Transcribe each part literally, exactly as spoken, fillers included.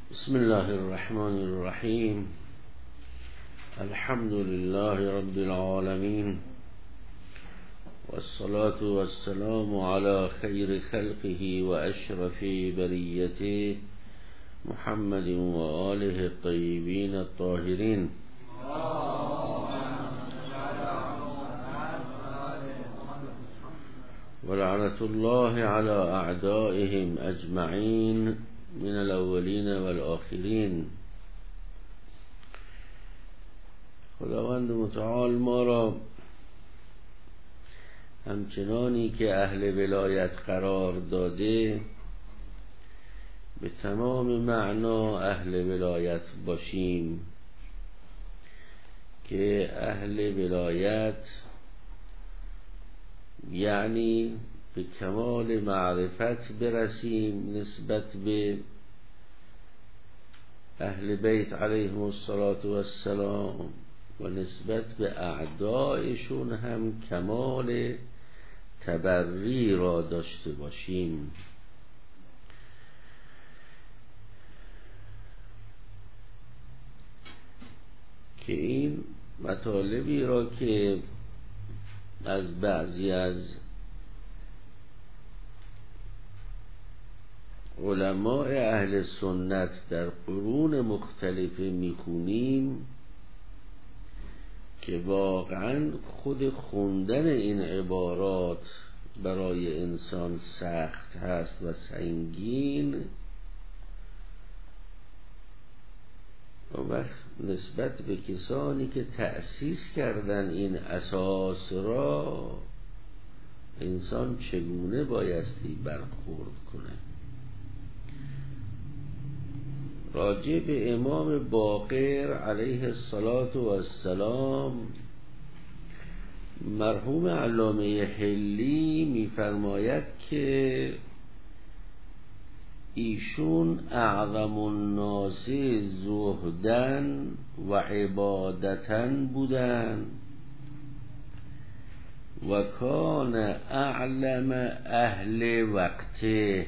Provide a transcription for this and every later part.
بسم الله الرحمن الرحیم. الحمد لله رب العالمین والصلاة والسلام على خیر خلقه و اشرف بریته محمد و آله الطیبین الطاهرین. ولعنة الله على اعدائهم اجمعین من الاولین و الاخرین. خداوند متعال ما را همچنانی که اهل ولایت قرار داده به تمام معنا اهل ولایت باشیم، که اهل ولایت یعنی به کمال معرفت برسیم نسبت به اهل بیت علیهم الصلاة والسلام و نسبت به اعدایشون هم کمال تبری را داشته باشیم. که این مطالبی را که از بعضی از علماء اهل سنت در قرون مختلفه میخونیم، که واقعا خود خوندن این عبارات برای انسان سخت هست و سنگین، و وقت نسبت به کسانی که تأسیس کردن این اساس را انسان چگونه بایستی برخورد کنه. راجع به امام باقر علیه الصلاة والسلام مرحوم علامه حلی میفرماید که ایشون اعظم الناس زهدن و عبادتن بودن و کان اعلم اهل وقته.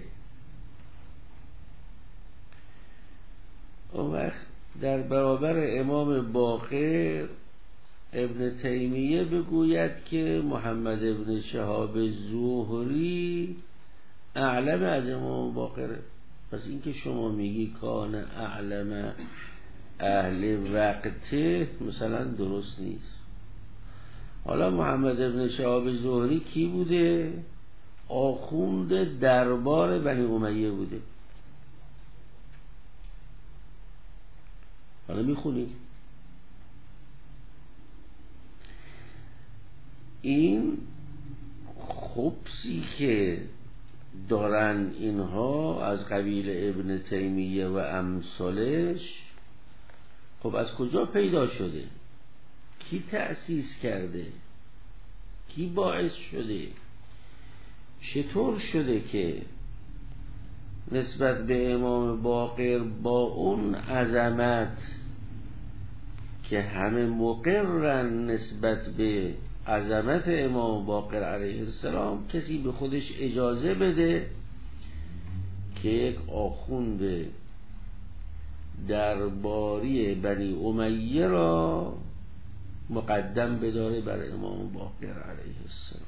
اون وقت در برابر امام باقر ابن تیمیه بگوید که محمد ابن شهاب زهری اعلم از امام باقره. پس این که شما میگی کان اعلم اهل وقته مثلا درست نیست. حالا محمد ابن شهاب زهری کی بوده؟ آخوند دربار بنی امیه بوده. حالا میخونیم این خبثی که دارن اینها از قبیل ابن تیمیه و امثالش، خب از کجا پیدا شده؟ کی تأسیس کرده؟ کی باعث شده؟ چطور شده که نسبت به امام باقر با اون عظمت که همه مقرن نسبت به عظمت امام باقر علیه السلام، کسی به خودش اجازه بده که یک آخوند درباری بنی امیه را مقدم بداره بر امام باقر علیه السلام؟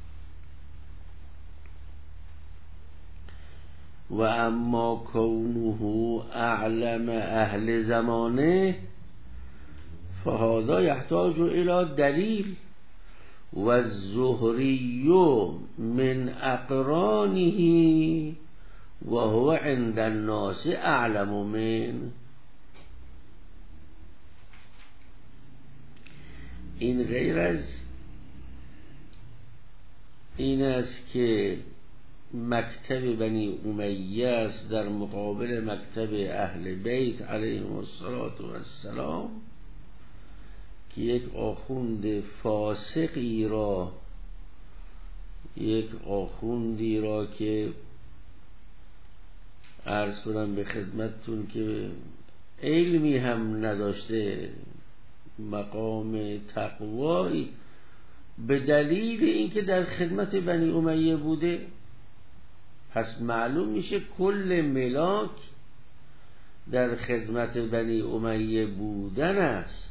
و اما کونه اعلم اهل زمانه فهذا یحتاج الى دلیل و الزهری من اقرانه و هو عند الناس اعلم من. این غیر از این است که مکتب بنی امیه است در مقابل مکتب اهل بیت علیهم السلام، که یک آخوند فاسقی را، یک آخوندی را که عرض کنم به خدمتتون که علمی هم نداشته، مقام تقوایی، به دلیل اینکه در خدمت بنی امیه بوده، پس معلوم میشه کل ملاک در خدمت بنی امیه بودن است.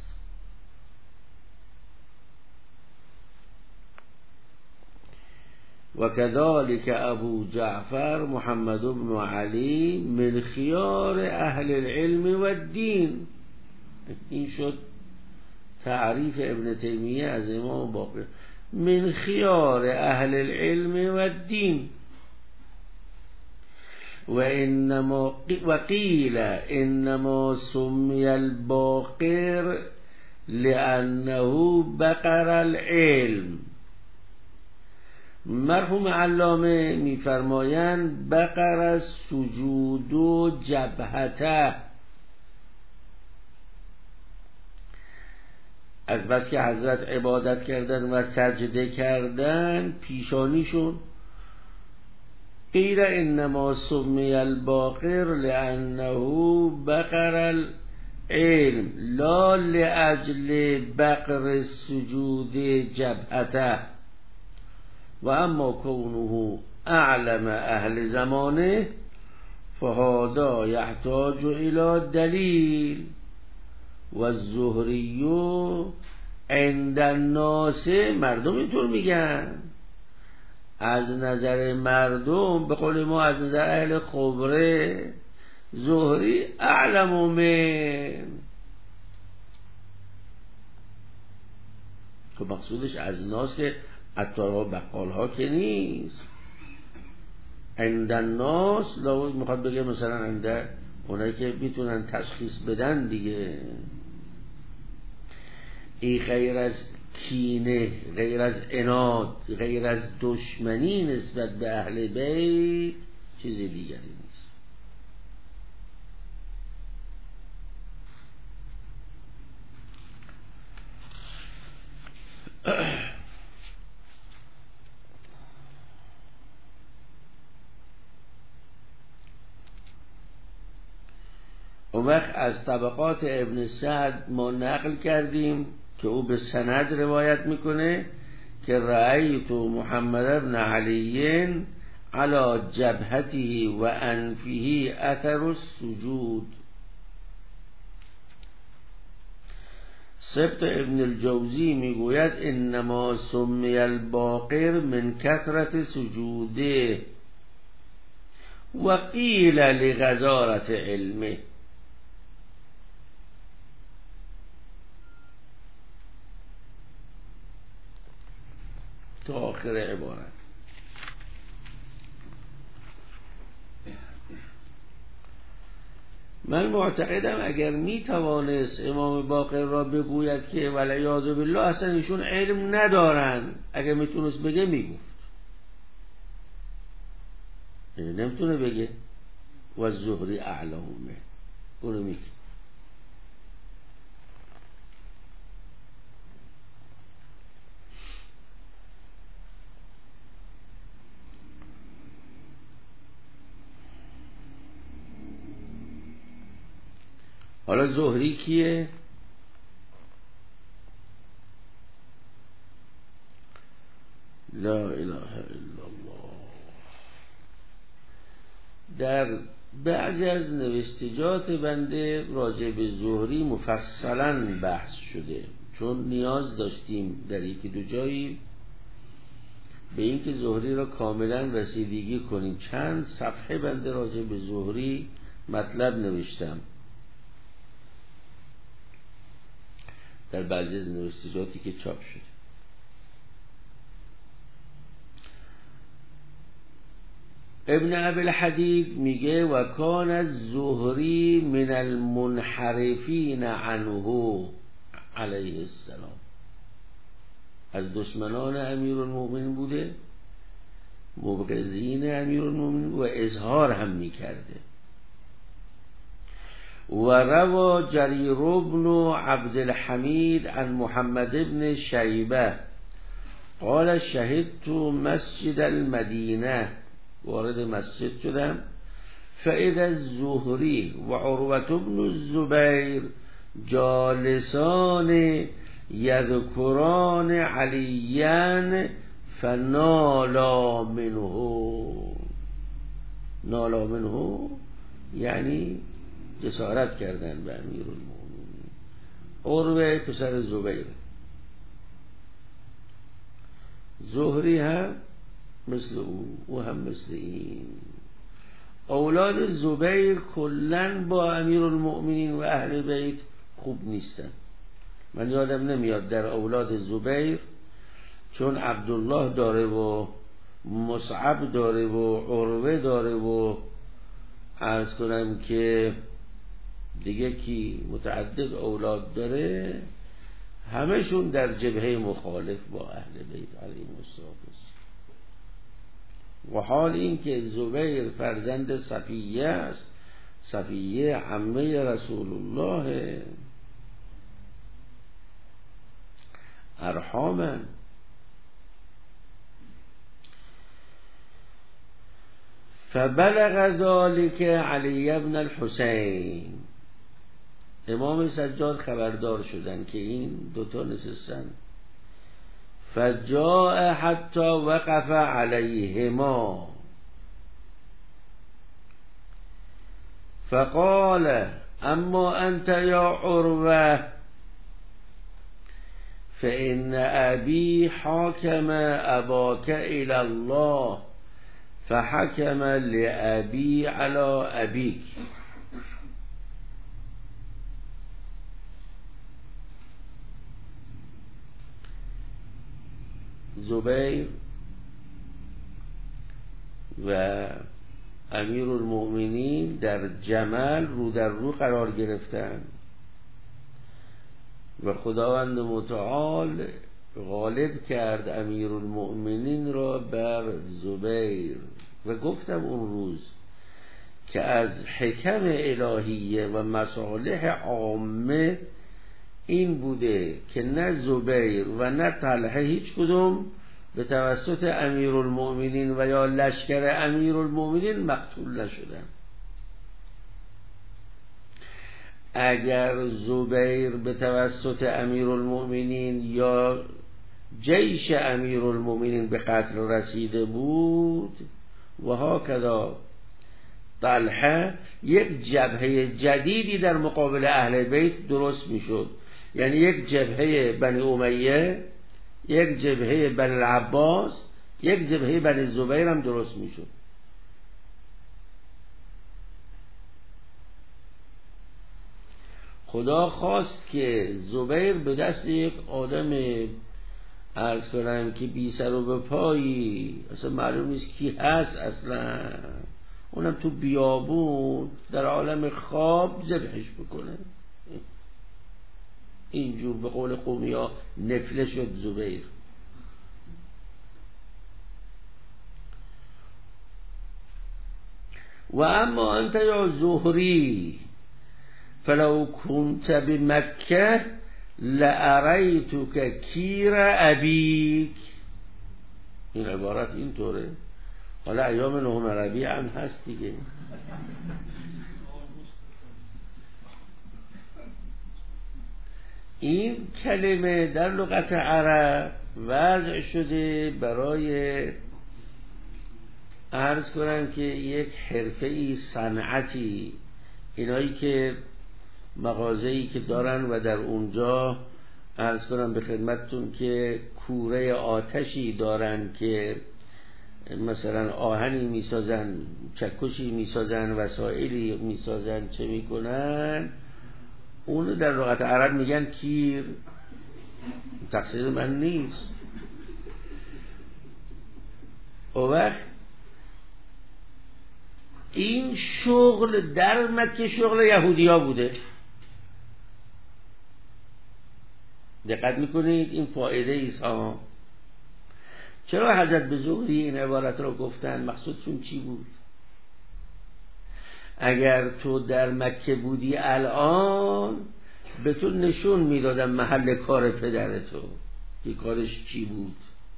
و كذلك ابو جعفر محمد بن علی من خیار اهل العلم و الدین. این شد تعریف ابن تیمیه از امام باقر. من خیار اهل العلم و الدین. و انما وقیل انما سمی الباقر لانه بقر العلم. مرحوم علامه میفرمایند بقر السجود و جبهته، از بس که حضرت عبادت کردن و سجده کردن پیشانیشون. غیر انما سمی الباقر لانه بقر العلم لا لاجل بقر السجود جبهته. و اما کونه اعلم اهل زمانه فهذا یحتاج الى دلیل. و الزهری عند الناس، مردم اینطور میگن، از نظر مردم به قول ما از نظر اهل خبره زهری اعلم من. که مقصودش از ناس که عطارها بقالها که نیست. عند الناس لاوی میخواد بگه مثلا عند اونایی که میتونن تشخیص بدن دیگه. این غیر از کینه، غیر از عناد، غیر از دشمنی نسبت به اهل بیت چیز دیگری نیست. اون وقت از طبقات ابن سعد ما نقل کردیم که او به سند روایت میکنه که رأیت محمد بن علی علی جبهته و انفه اثر السجود. سبط ابن الجوزی میگوید انما سمی الباقر من کثرت سجوده و قیل لغزارت علمه. تا آخر عبارت. من معتقدم اگر می توانست امام باقر را بگوید که والعیاذ بالله اصلا ایشون علم ندارن، اگر میتونست بگه میگفت. نمیتونه بگه و الزهری اعلمه، اونو میگه. حالا زهری کیه؟ لا اله الا الله. در بعضی از نوشتجات بنده راجع به زهری مفصلا بحث شده، چون نیاز داشتیم در یکی دو جایی به این که زهری را کاملا رسیدگی کنیم. چند صفحه بنده راجع به زهری مطلب نوشتم در بعضی از نوشتجاتی که چاپ شده. ابن ابی الحدید میگه و کان الزهری من المنحرفین عنه علیه السلام، از دشمنان امیرالمومنین بوده، مبغضین امیرالمومنین و اظهار هم میکرده. و روا جریر بن عبد الحمید عن محمد بن شیبه قال شهدت مسجد المدینه، وارد مسجد شدم، فاذا الزهری و عروة بن الزبیر جالسان یذکران علیان فنالا منه. نالا منه یعنی جسارت کردن به امیرالمومنین. عروه پسر زبیر، زهری هم مثل او، او هم مثل این. اولاد زبیر کلن با امیرالمومنین و اهل بیت خوب نیستن. من یادم نمیاد در اولاد زبیر، چون عبدالله داره و مصعب داره و عروه داره و عرض کنم که دیگه کی متعدد اولاد داره، همشون در جبهه مخالف با اهل بیت علیهم السلام. و حال این که زبیر فرزند صفیه است، صفیه عمه رسول الله، ارحامن. فبلغ ذلك علی ابن الحسین، امام سجاد خبردار شدن که این دوتا نشستن. فجاء حتی وقف علیهما فقال اما انت یا عروه فإن أبي حاكم أباك إلى الله فحكم لأبي على أبيك. زبیر و امیرالمؤمنین در جمل رو در رو قرار گرفتن و خداوند متعال غالب کرد امیرالمؤمنین را بر زبیر. و گفتم اون روز که از حکم الهیه و مصالح عامه این بوده که نه زبیر و نه طلحه هیچ کدوم به توسط امیرالمؤمنین و یا لشکر امیرالمؤمنین مقتول نشدن. اگر زبیر به توسط امیرالمؤمنین یا جیش امیرالمؤمنین به قتل رسیده بود و هاکذا طلحه، یک جبهه جدیدی در مقابل اهل بیت درست میشد. یعنی یک جبهه بنی امیه، یک جبهه بنی العباس، یک جبهه بنی زبیر هم درست میشد. خدا خواست که زبیر به دست یک آدم عرض کنم که بی سر و به پایی، اصلا معلوم نیست کی هست اصلا، اونم تو بیابون در عالم خواب ذبحش بکنه. اینجور به قول قومی ها نفله شد زبیر. و اما انت یا زهری فلو كنت بمکه لأریتک کیر ابیک. این عبارت این طوره. حالا ایام نهم ربیع هم هست دیگه. این کلمه در لغت عرب وضع شده برای عرض کنم که یک حرفه‌ای، صنعتی، اینایی که مغازه‌ای که دارن و در اونجا عرض کنم به خدمتتون که کوره آتشی دارن که مثلا آهنی میسازن، چکشی میسازن، وسایلی میسازن، چه میکنن، اونو در لغت عرب میگن کیر. تقصیر من نیست. او وقت این شغل در مکه شغل یهودی ها بوده. دقت میکنید این فایده ایست ها. چرا حضرت به زهری این عبارت را گفتن؟ مقصودشون چی بود؟ اگر تو در مکه بودی الان به تو نشون میدادم محل کار پدر تو که کارش چی بود.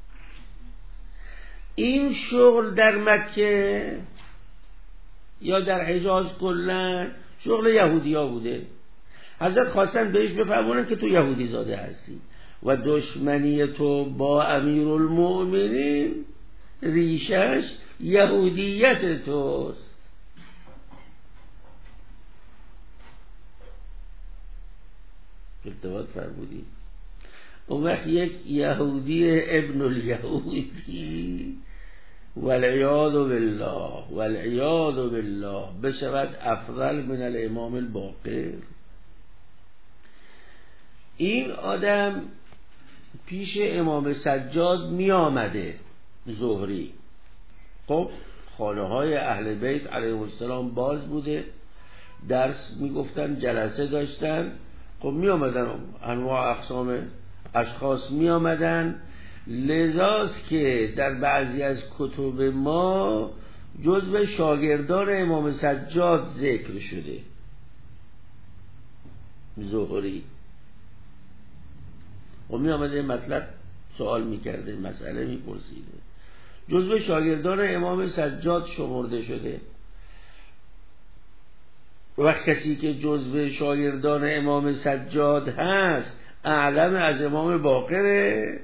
این شغل در مکه یا در حجاز کلن شغل یهودی ها بوده. حضرت خواستن بهش بفهمونن که تو یهودی زاده هستی و دشمنی تو با امیرالمؤمنین ریشش یهودیت توست. التفات فرمودید. اون وقت یک یهودی ابن الیهودی والعیاذ بالله والعیاذ بالله بشود افضل من الامام الباقر. این آدم پیش امام سجاد می آمده زهری. خب خانه های اهل بیت علیهم السلام باز بوده، درس می گفتن، جلسه داشتن. خب می آمدن انواع اقسام اشخاص می آمدن. لذاست که در بعضی از کتب ما جزو شاگردان امام سجاد ذکر شده زهری. و می آمده مطلب سوال می کرده، مسئله می پرسیده، جزو شاگردان امام سجاد شمرده شده. و کسی که جزو شاگردان امام سجاد هست اعلم از امام باقره.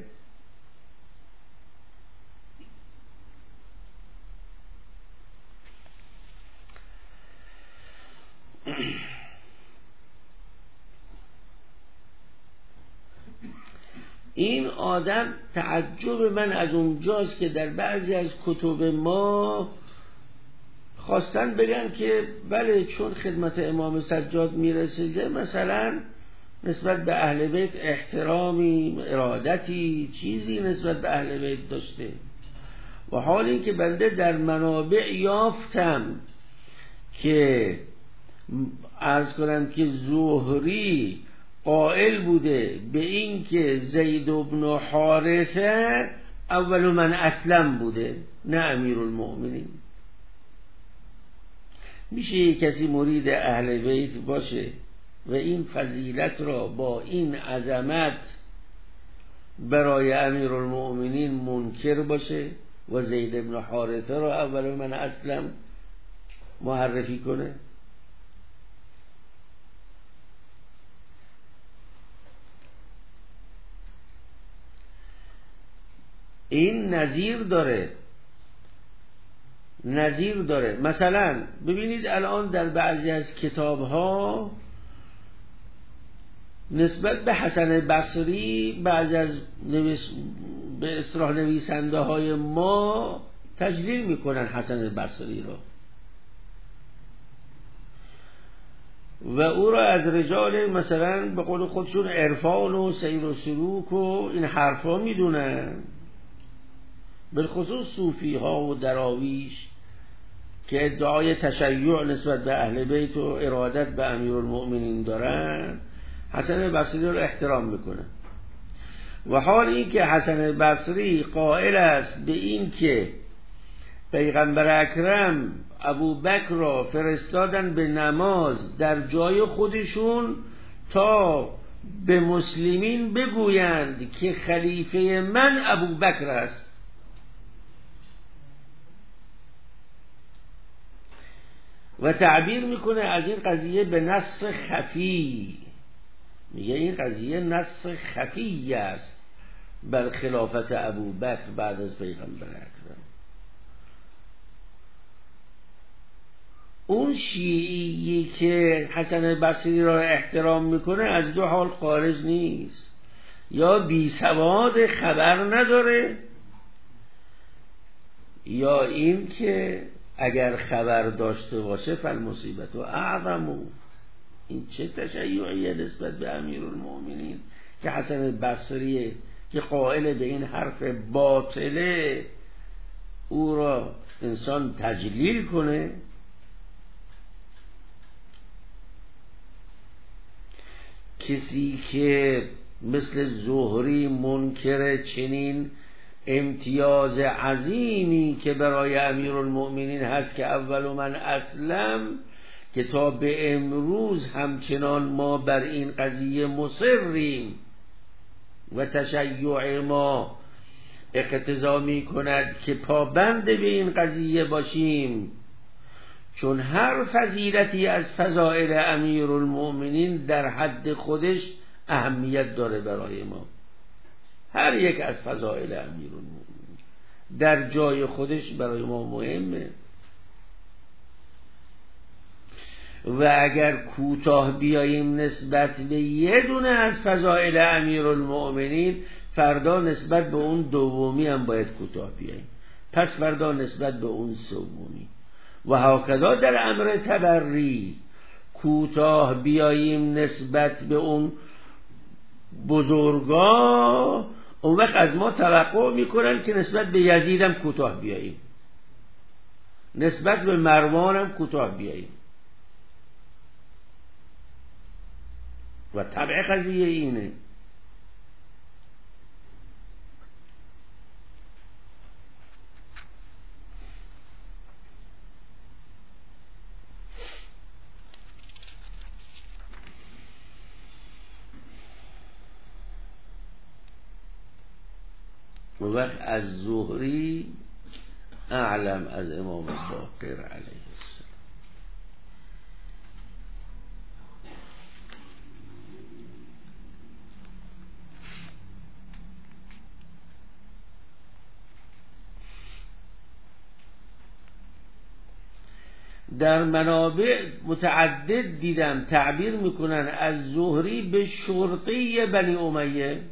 این آدم تعجب من از اونجاست که در بعضی از کتب ما خواستن بگن که بله چون خدمت امام سجاد میرسیده مثلا نسبت به اهل بیت احترامی، ارادتی، چیزی نسبت به اهل بیت داشته. و حالی که بنده در منابع یافتم که عرض کنم که زهری قائل بوده به این که زید بن حارثه اول من اسلم بوده، نه امیر المؤمنین. میشه یک کسی مرید اهل بیت باشه و این فضیلت را با این عظمت برای امیر المؤمنین منکر باشه و زید بن حارثه را اول من اسلم معرفی کنه؟ این نظیر داره نظیر داره مثلا ببینید الان در بعضی از کتاب ها نسبت به حسن بصری بعضی از نویس به اصطلاح نویسنده های ما تجلیل میکنن حسن بصری را و او را از رجال مثلا به قول خودشون عرفان و سیر و سلوک و این حرفا میدونن. بالخصوص صوفی ها و دراویش که ادعای تشیع نسبت به اهل بیت و ارادت به امیر المؤمنین دارن حسن بصری رو احترام میکنه. و حال این که حسن بصری قائل است به این که پیغمبر اکرم ابوبکر را فرستادن به نماز در جای خودشون تا به مسلمین بگویند که خلیفه من ابوبکر است. و تعبیر میکنه از این قضیه به نص خفی، میگه این قضیه نص خفی است بر خلافت ابوبکر بعد از پیغمبر اکرم. اون شیعی که حسن بصری را احترام میکنه از دو حال خارج نیست، یا بی سواد خبر نداره، یا این که اگر خبر داشته باشه فالمصیبت و اعظم. این چه تشیعیه نسبت به امیر المؤمنین که حسن بصری که قائل به این حرف باطله او را انسان تجلیل کنه. کسی که مثل زهری منکر چنین امتیاز عظیمی که برای امیر المؤمنین هست که اول من اسلم، که تا به امروز همچنان ما بر این قضیه مصریم و تشیع ما اقتضا می کند که پابند به این قضیه باشیم، چون هر فضیلتی از فضائل امیر المؤمنین در حد خودش اهمیت داره برای ما. هر یک از فضائل امیر المؤمنین در جای خودش برای ما مهمه. و اگر کوتاه بیاییم نسبت به یه دونه از فضائل امیرالمؤمنین، فردا نسبت به اون دومی هم باید کوتاه بیاییم، پس فردا نسبت به اون سومی و هاکذا در امر تبری کوتاه بیاییم نسبت به اون بزرگا، اون وقت از ما توقع میکنن که نسبت به یزید هم کوتاه بیاییم، نسبت به مروان هم کوتاه بیاییم و طبع قضیه اینه. و وقت از زهری اعلم از امام باقر علیه السلام. در منابع متعدد دیدم تعبیر میکنن از زهری به شرطی بنی امیه،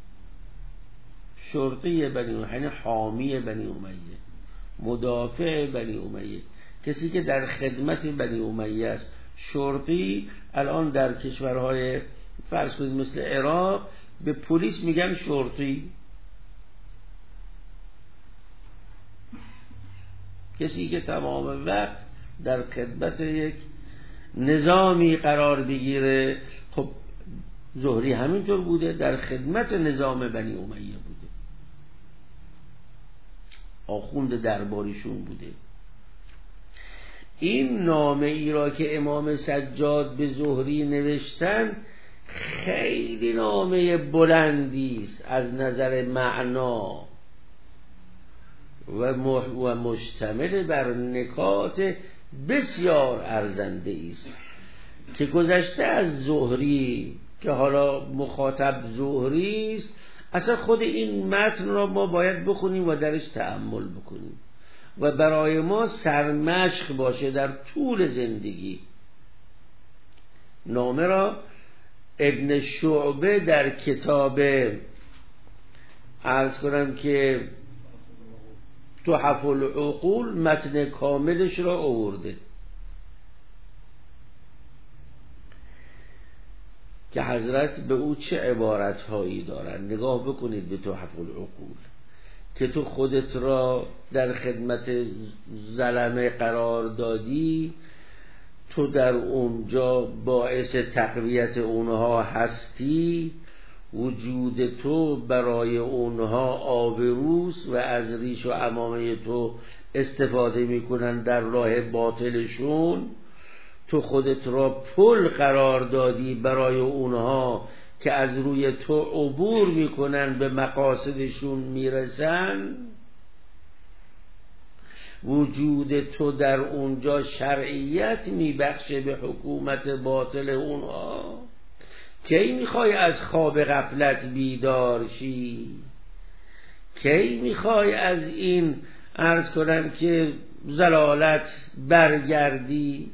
شرطی بنی امیه یعنی حامی بنی امیه، مدافع بنی امیه، کسی که در خدمت بنی امیه است. شرطی الان در کشورهای فرض کنید مثل عراق به پلیس میگن شرطی، کسی که تمام وقت در خدمت یک نظامی قرار بگیره. خب زهری همینطور بوده، در خدمت نظام بنی امیه بوده، آخوند درباریشون بوده. این نامه ای را که امام سجاد به زهری نوشتن خیلی نامه بلندی است از نظر معنا و مشتمل بر نکات بسیار ارزنده است که گذشته از زهری که حالا مخاطب زهری است. اصلا خود این متن را ما باید بخونیم و درش تأمل بکنیم و برای ما سرمشق باشه در طول زندگی. نامه را ابن شعبه در کتاب عرض کنم که تحف العقول متن کاملش را آورده که حضرت به او چه عبارت هایی دارن. نگاه بکنید به تحف العقول که تو خودت را در خدمت ظلمه قرار دادی، تو در اونجا باعث تقویت اونها هستی، وجود تو برای اونها آبروست و از ریش و عمامه تو استفاده میکنن در راه باطلشون. تو خودت را پل قرار دادی برای اونها که از روی تو عبور میکنن به مقاصدشون میرسن. وجود تو در اونجا شرعیت میبخشه به حکومت باطل اونها. کی میخوای از خواب غفلت بیدار شی؟ کی میخوای از این عرض کنم که ضلالت برگردی؟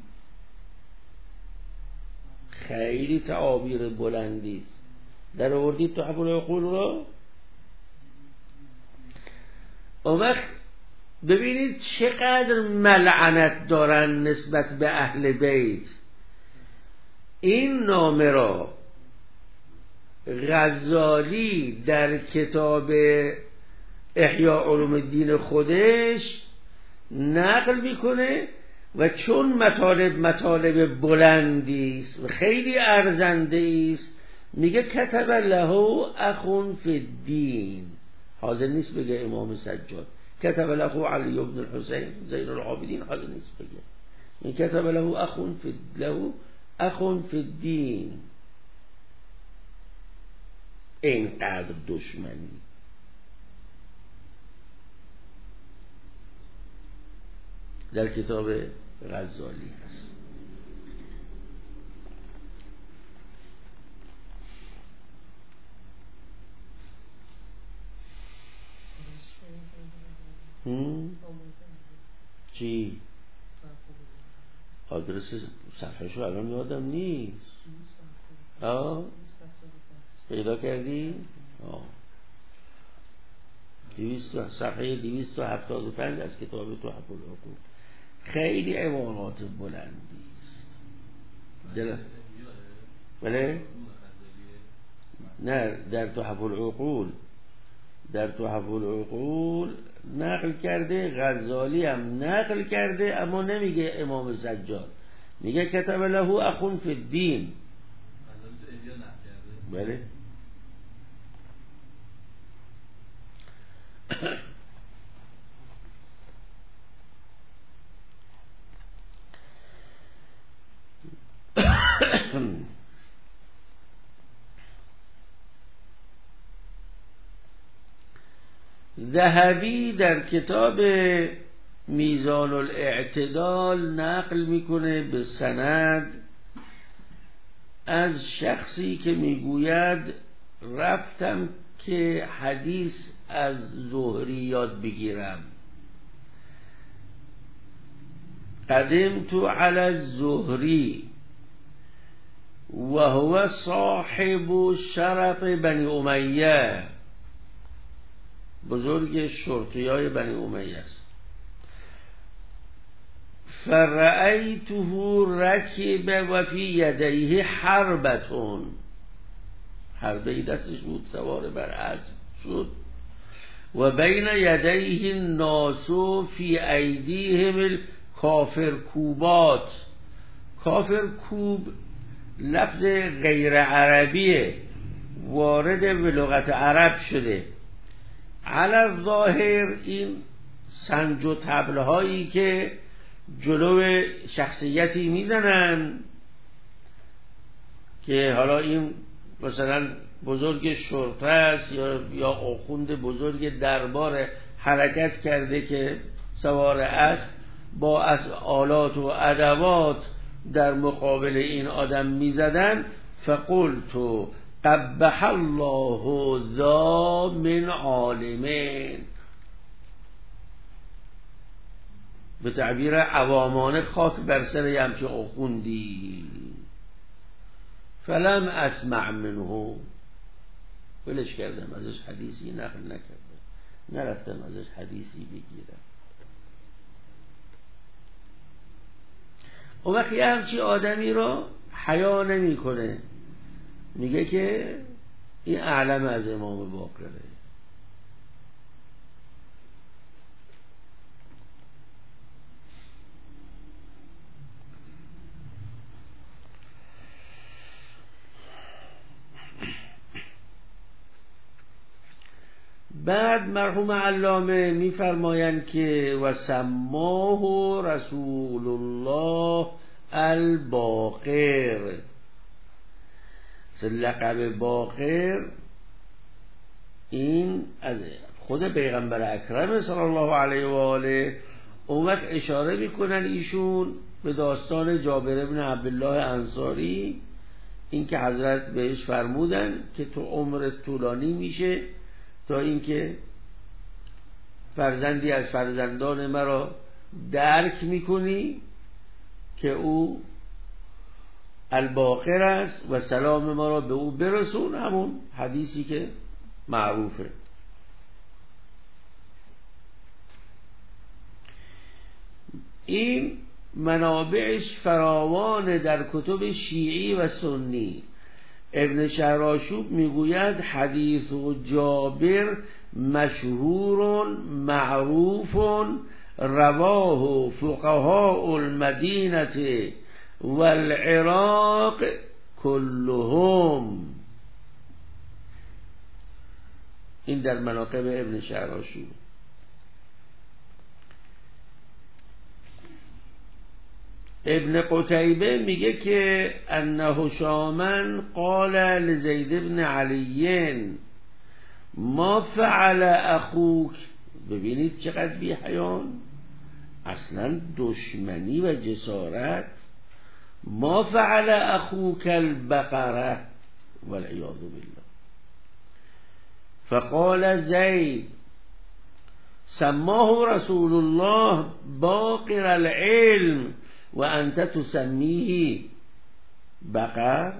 خیلی تعابیر بلندی در آوردید تو حفل عقول را. اون وقت ببینید چقدر ملعنت دارن نسبت به اهل بیت. این نامه را غزالی در کتاب احیاء علوم الدین خودش نقل میکنه و چون مطالب مطالب بلندی است و خیلی ارزنده است، میگه کتب له اخون فی الدین. حاضر نیست بگه امام سجاد کتب له علی بن الحسین زین العابدین، حاضر نیست بگه این کتب له اخون فی له اخون فی الدین. اینقدر دشمنی در کتاب غزالی هست. چی؟ آدرس صفحهشو الان یادم نیست. آه پیدا کردی؟ آه دویست صفحه دویست و هفتاد و پنج از کتاب تحف العقول. خیلی عبارات بلندی دل... بله؟ نه در تحف العقول در تحف العقول نقل کرده، غزالی هم نقل کرده، اما نمیگه امام سجاد، میگه کتب له اخون فی الدین. بله ذهبی در کتاب میزان الاعتدال نقل میکنه به سند از شخصی که میگوید رفتم که حدیث از زهری یاد بگیرم، قدمت علی الزهری و هو صاحب شرف بنی امیه، بزرگ شرطیای بنی امیه است. فرأیته رکب و فی یدیه حربتون، حربه دستش بود، سوار بر اسب شد. و بین یدیه الناس فی ایدیهم الکافر کوبات، کافر کوب لفظ غیر عربیه، وارد به لغت عرب شده. علی الظاهر این سنج و طبل هایی که جلو شخصیتی میزنن که حالا این مثلا بزرگ شرطه است یا یا آخوند بزرگ دربار حرکت کرده که سوار است، با از آلات و ادوات در مقابل این آدم میزدن. فقلت قبح الله ذا من عالمین، به تعبیر عوامانه خاک بر سر همچه آخوندی. فلم اسمع منه، ولش کردم، ازش حدیثی نقل نکردم، نرفتم ازش حدیثی بگیرم. و وقتی همچی آدمی رو حیا نمی کنه، میگه که این اعلم از امام باقره. بعد مرحوم علامه میفرمایند که و سماه رسول الله الباقر، لقب باقر این از خود پیغمبر اکرم صلی الله علیه و آله. اون وقت اشاره میکنن ایشون به داستان جابر بن عبدالله انصاری، این که حضرت بهش فرمودن که تو عمر طولانی میشه تا اینکه فرزندی از فرزندان مرا درک میکنی که او الباقر است و سلام ما را به او برسون، همون حدیثی که معروفه. این منابعش فراوان در کتب شیعی و سنی. ابن شهرآشوب میگوید حدیث و جابر مشهور معروف رواه فقهاء المدینه والعراق كلهم. این در مناقب ابن شهرآشوب. ابن قتیبه میگه که ان هشاما قال لزید بن علی ما فعل اخوک. ببینید چقدر بی حیان، اصلا دشمنی و جسارت. ما فعل اخوک البقره والعیاذ بالله. فقال زید سماه رسول الله باقر العلم و انت تسمیه بقر.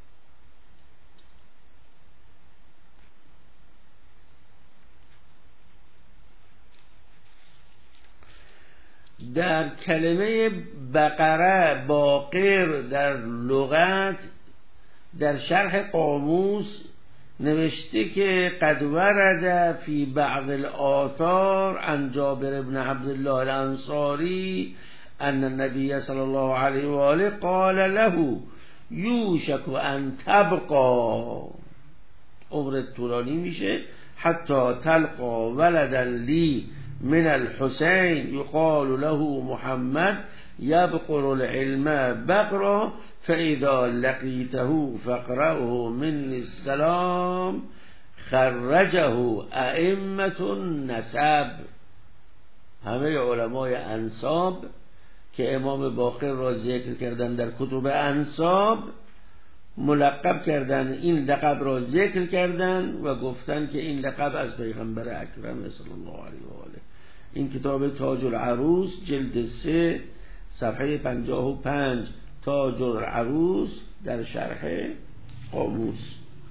در کلمه بقره باقر در لغت در شرح قاموس نوشته که قد ورد فی بعض الآثار عن جابر بن عبدالله الانصاری ان النبی صلی الله علیه و آله قال له یوشک ان تبقى، عمرت طولانی میشه، حتی تلقى ولدا لی من الحسین یقال له محمد یبقر العلم بقرا فاذا لقیته فاقرأه منی السلام خرجه ائمة النسب. همه علمای انساب که امام باقر را ذکر کردن در کتب انساب ملقب کردن، این لقب را ذکر کردن و گفتن که این لقب از پیغمبر اکرم صلی الله علیه و آله. این کتاب تاج العروس جلد سه صفحه پنجاه و پنج، تاج العروس در شرح قاموس.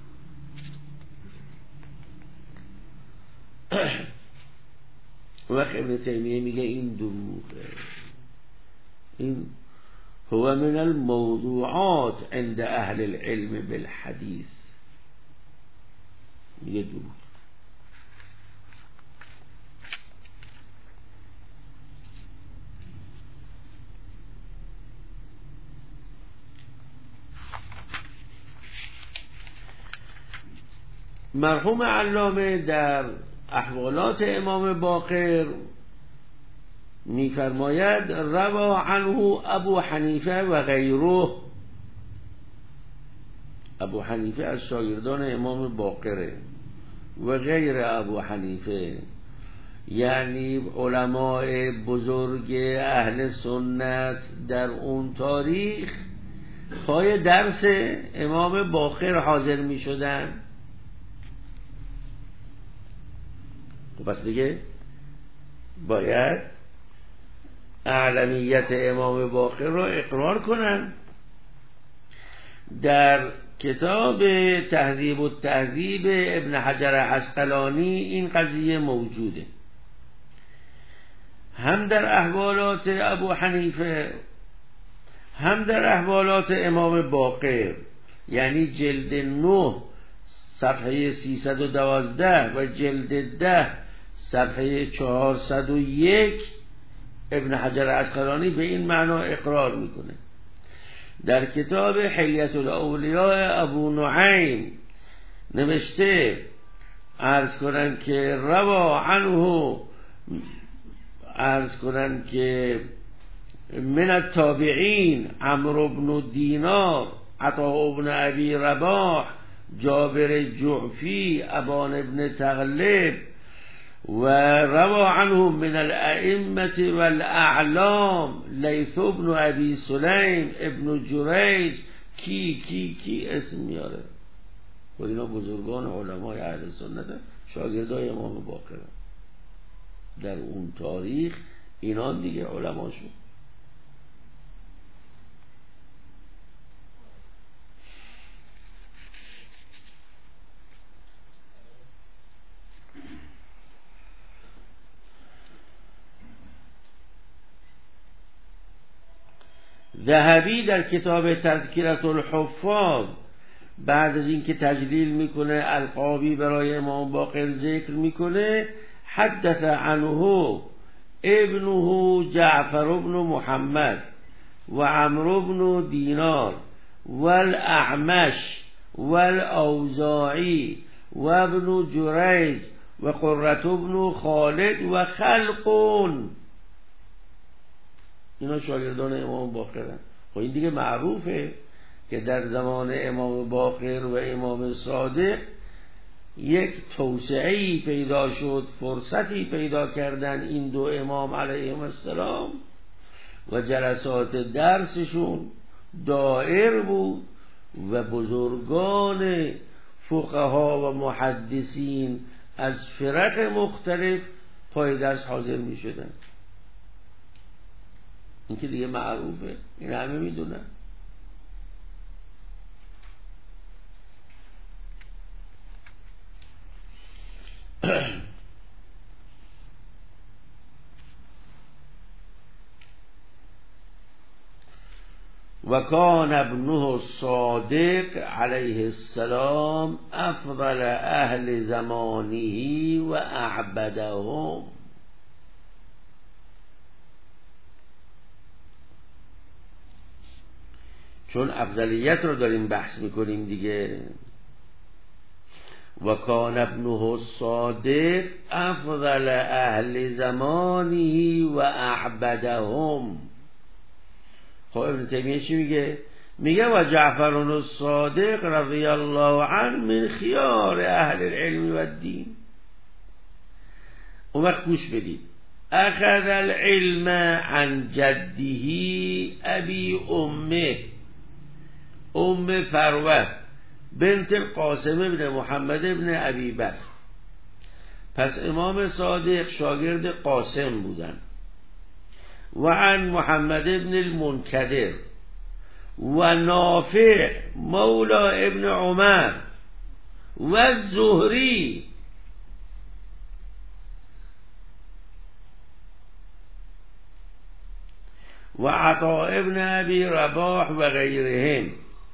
وقت ابن تیمیه میگه این دروغه، این هو من الموضوعات عند اهل العلم بالحديث، میگه دروغ. مرحوم علامه در احوالات امام باقر میفرماید روا عنه ابو حنیفه و غیره. ابو حنیفه از شاگردان امام باقره و غیر ابو حنیفه، یعنی علماء بزرگ اهل سنت در اون تاریخ پای درس امام باقر حاضر می شدن. تو پس دیگه باید اعلمیت امام باقر را اقرار کنن. در کتاب تهذیب التهذیب ابن حجر عسقلانی این قضیه موجوده، هم در احوالات ابو حنیفه هم در احوالات امام باقر، یعنی جلد نه صفحه سیصد و دوازده و جلد ده صفحه چهارصد و یک ابن حجر عسقلانی به این معنا اقرار میکنه. در کتاب حلیة الاولیاء ابو نعیم نوشته عرض کنن که روا عنه، عرض کنن که من التابعین عمرو بن دینار، عطاء بن ابی رباح، جابر جعفی، ابان بن تغلب و روا عنهم من الائمه والاعلام لیث بن ابی سلیم ابن جریج، کی کی کی اسم میاره و اینا بزرگان علمای اهل سنت شاگردای امام باقر در اون تاریخ، اینا دیگه علماشون. ذهبی در کتاب تذکرة الحفاظ بعد از اینکه تجلیل میکنه القابی برای امام باقر ذکر میکنه، حدث عنه ابنه جعفر بن محمد و عمرو بن دینار والاعمش والاوزاعی و ابن جریج و قرة بن خالد و خلقون. اینا شاگردان امام باقرن. خب این دیگه معروفه که در زمان امام باقر و امام صادق یک توسعه‌ای پیدا شد، فرصتی پیدا کردن این دو امام علیهم السلام و جلسات درسشون دائر بود و بزرگان فقها و محدثین از فرق مختلف پای درس حاضر می شدن. این که دیگه معروفه، این همه میدونن. و کان ابنه الصادق علیه السلام افضل اهل زمانه و اعبدهم. چون افضلیت رو داریم بحث میکنیم دیگه. و کان ابنه الصادق افضل اهل زمانه و اعبدهم. خب ابن تیمیه چی میگه؟ میگه و جعفر الصادق رضی الله عنه من خیار اهل العلم و الدین. اون وقت گوش بدید. اخذ العلم عن جده ابی امه ام فروه بنت القاسم بن محمد بن ابی بکر. پس امام صادق شاگرد قاسم بودن. و عن محمد بن المنکدر و نافع مولا ابن عمر و الزهری و عطاء ابن ابی رباح و غیرهم.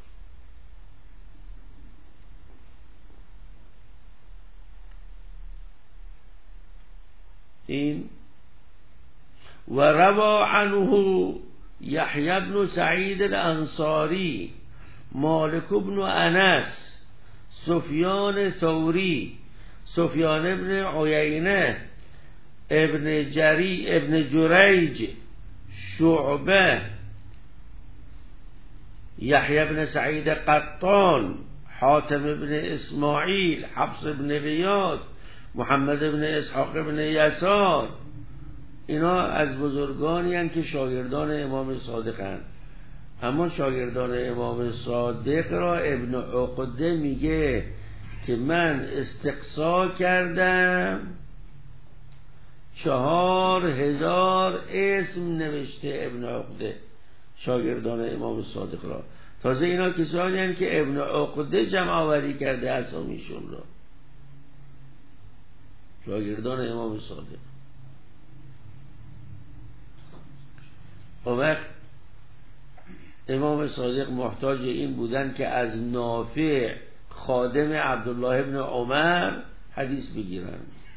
این و روا عنه یحیی بن سعید الانصاری مالک بن انس سفیان ثوری سفیان ابن عیینه ابن جری ابن جریج شعبه یحیی بن سعید قطان حاتم ابن اسماعیل حفص ابن غیاث محمد ابن اسحاق ابن یسار. اینا از بزرگانی هستند که شاگردان امام صادق هستند. اما شاگردان امام صادق را ابن عقده میگه که من استقصا کردم چهار هزار اسم نوشته ابن عقده شاگردان امام صادق را. تازه اینا کسانی هستند که ابن عقده جمع آوری کرده اسامیشون را، شاگردان امام صادق. اون وقت امام صادق محتاج این بودن که از نافع خادم عبدالله ابن عمر حدیث بگیرن.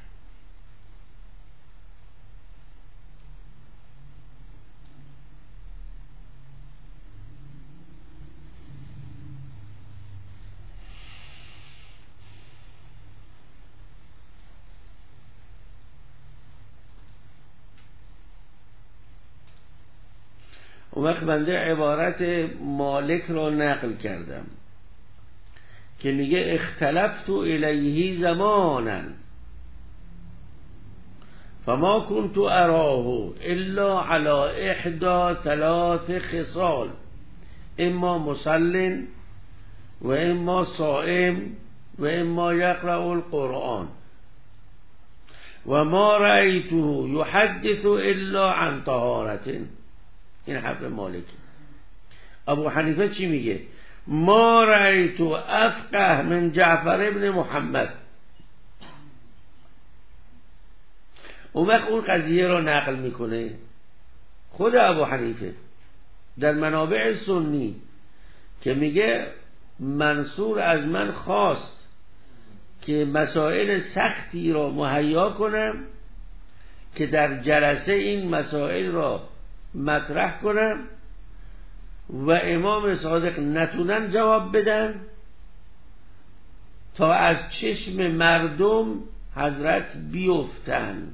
اون وقت بنده عبارت مالک را نقل کردم که میگه اختلفت الیه زمانا فما كنت اراه الا على احدى ثلاث خصال اما مصل و اما صائم و اما یقرأ القرآن و ما رأیته یحدث الا عن طهارة. این حرف مالکی. ابو حنیفه چی میگه؟ ما رأیت افقه من جعفر ابن محمد. اون وقت اون قضیه را نقل میکنه خود ابو حنیفه در منابع سنی که میگه منصور از من خواست که مسائل سختی را مهیا کنم که در جلسه این مسائل را مطرح کنم و امام صادق نتونن جواب بدن تا از چشم مردم حضرت بیفتن.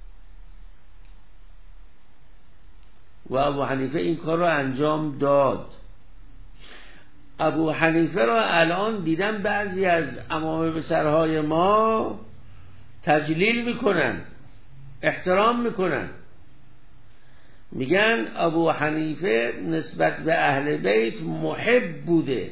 و ابو حنیفه این کار را انجام داد. ابو حنیفه را الان دیدم بعضی از امام بسرهای ما تجلیل میکنن، احترام میکنن، میگن ابو حنیفه نسبت به اهل بیت محب بوده.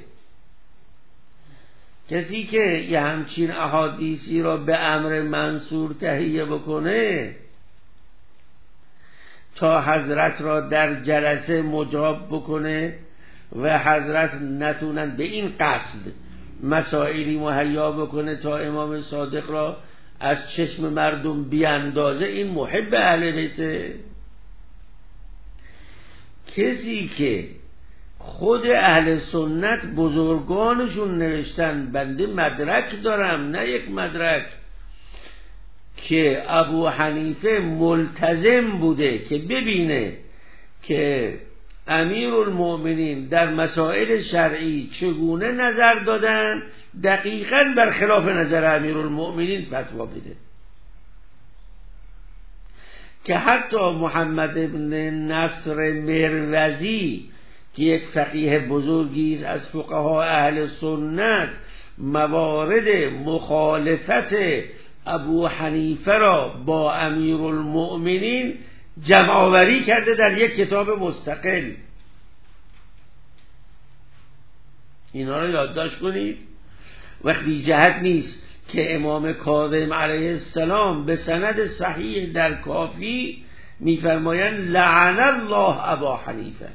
کسی که یه همچین احادیثی را به امر منصور تهیه بکنه تا حضرت را در جلسه مجاب بکنه و حضرت نتونن به این قصد مسائلی مهیا بکنه تا امام صادق را از چشم مردم بیاندازه، این محب اهل بیته؟ کسی که خود اهل سنت بزرگانشون نوشتن، بنده مدرک دارم نه یک مدرک، که ابو حنیفه ملتزم بوده که ببینه که امیرالمؤمنین در مسائل شرعی چگونه نظر دادن، دقیقاً برخلاف نظر امیرالمؤمنین فتوا بده. که حتی محمد ابن نصر مروزی که یک فقیه بزرگی است از فقها اهل سنت، موارد مخالفت ابو حنیفه را با امیرالمؤمنین جمع‌آوری کرده در یک کتاب مستقل. اینا رو یادداشت کنید. وقتی جهت نیست که امام کاظم علیه السلام به سند صحیح در کافی میفرمایند لعن الله ابا حنیفه،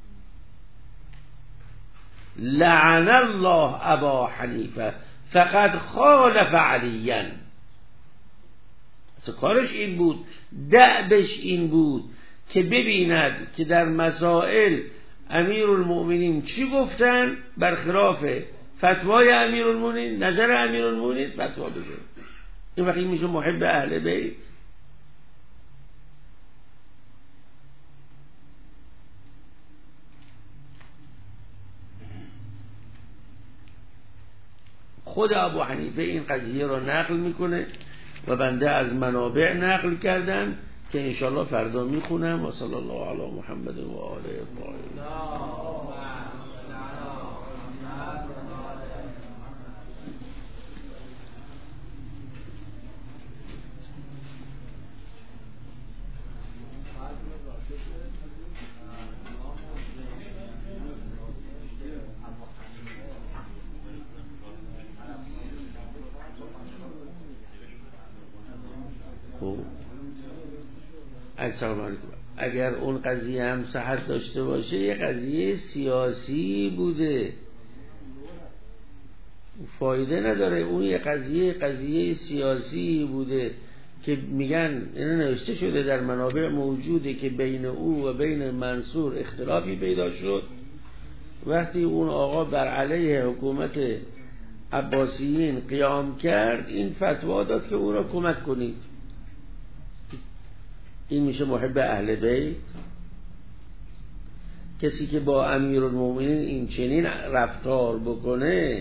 لعن الله ابا حنیفه فقد خالف علیا. کارش این بود، دأبش این بود که ببیند که در مسائل امیرالمؤمنین چی گفتن، برخلاف فتوای امیرالمؤمنین، نظر امیرالمؤمنین فتوا بده. این وقتی میشه محب اهل بیت. خود ابو حنیفه این قضیه را نقل میکنه و بنده از منابع نقل کردن که انشاءالله فردا میخونم. و صلی الله علی محمد و آله الطاهرین. اگر اون قضیه هم صحت داشته باشه یه قضیه سیاسی بوده، فایده نداره. اون یه قضیه قضیه سیاسی بوده که میگن اینو نوشته شده در منابع موجوده که بین او و بین منصور اختلافی پیدا شد. وقتی اون آقا بر علیه حکومت عباسیین قیام کرد، این فتوا داد که او را کمک کنید. این میشه محب اهل بیت؟ کسی که با امیرالمؤمنین این چنین رفتار بکنه،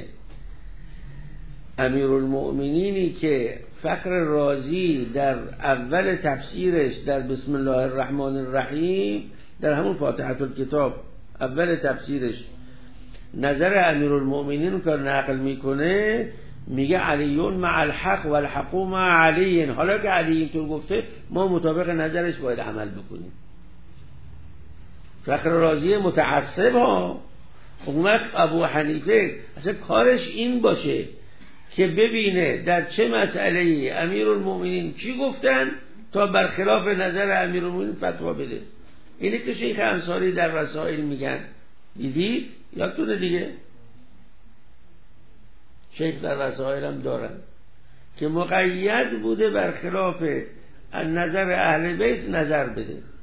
امیرالمؤمنینی که فخر رازی در اول تفسیرش در بسم الله الرحمن الرحیم، در همون فاتحه الکتاب اول تفسیرش نظر امیرالمؤمنین رو که نقل میکنه، میگه علیون مع الحق و الحق مع علی. حالا که علی اینطور گفته ما مطابق نظرش باید عمل بکنیم. فخر رازی متعصب ها. اون وقت ابو حنیفه اصلا کارش این باشه که ببینه در چه مسئله امیرالمؤمنین چی گفتن تا برخلاف نظر امیرالمؤمنین فتوا بده. اینه که شیخ انصاری در رسائل میگن، دیدید؟ یادتونه دیگه؟ شیخ در رسائل هم دارن که مقید بوده برخلاف نظر اهل بیت نظر بده.